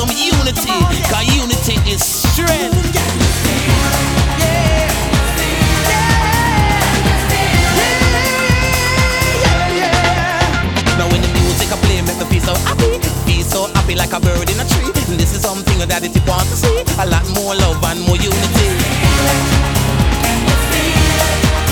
some unity, cause unity is strength. Now when the music I play make me feel so happy like a bird in a tree. And this is something that it want to see, a lot more love and more unity. Can you feel it?